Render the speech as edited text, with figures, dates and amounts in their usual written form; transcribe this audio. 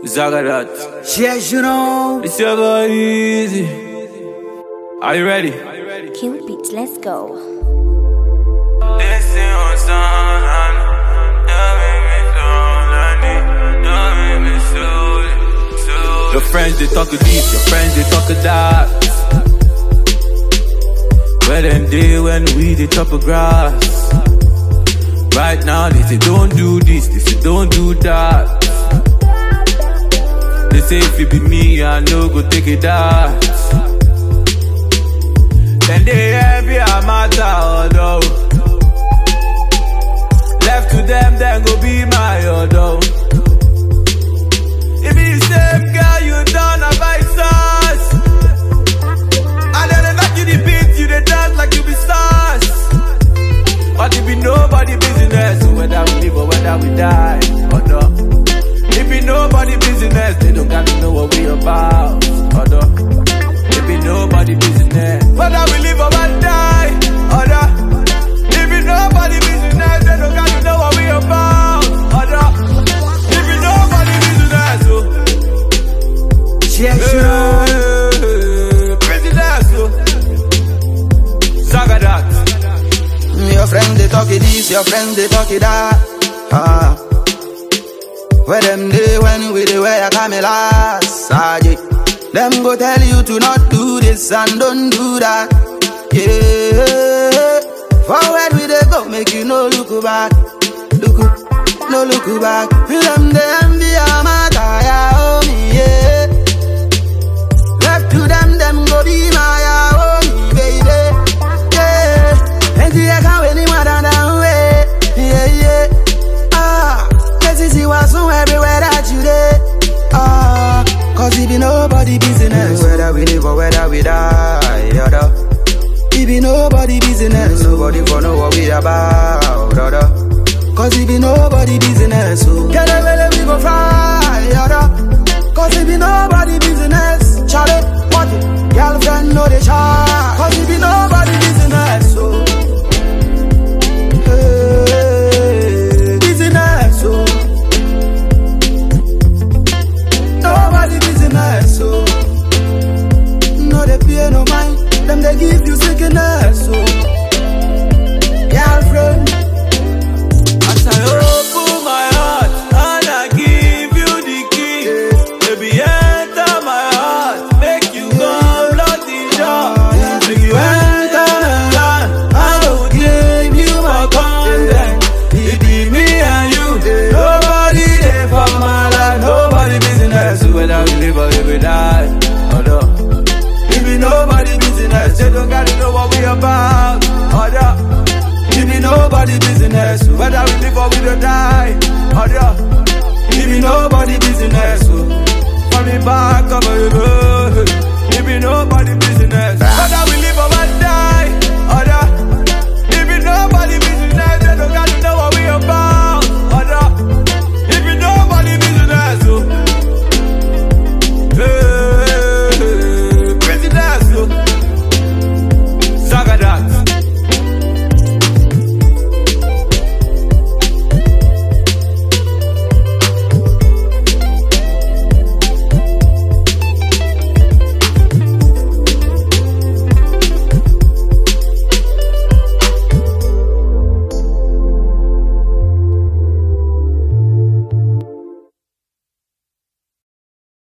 Zagadat. Yes, you know. It's your boy Easy. Are you ready? Kill beats, let's go. Your friends they talk deep, your friends they talk dark. Where them day when we they chop a grass. Right now they say don't do this, they say don't do that. They say if it be me, I know go take it out. Then they envy a matter, although left to them, then go be my although. If it's the same girl you done a vice sauce, and then they back you the beat, you the dance like you be stars. But it be nobody business, so whether we live or whether we die, or no. It be nobody business, they don't gotta know what we about, or no. It be nobody business, whether we live or we die, or no. It be nobody business, they don't gotta know what we about, or no. It be nobody business, so. Yes, you know. Business, so. Zagadat. Your friends they talk it this, your friends they talk it that. Where them day when we dey wear a camelas, them go tell you to not do this and don't do that. Yeah, forward we dey go, make you no look back, no look back. Them they envy a matter, yeah, oh me, yeah. Left to them go be my own, baby. Yeah, and you can't win anymore down way. Yeah, yeah. Let's see what's on everywhere that you did. Cause it be nobody business, whether we live or whether we die. It be nobody business, nobody for know what we about. Cause it be nobody business, so get away, we go fly. Cause it be nobody business. Charlie, what it? Girlfriend know the shot. Cause it be nobody business, so hey, business, so nobody business, so no they pay no mind. Them they give you sickness, so girlfriend. As I open my heart and I give you the key, baby enter my heart, make you come lock the door. Make you enter my heart, I will give you my content. It be me and you, nobody there for my life, nobody business. Whether we live or we die, or no. It be nobody business, they don't gotta know what we about, or no. It be nobody business, whether we live or we don't die, or no. It be nobody business, for me back up, it be nobody business, whether we live or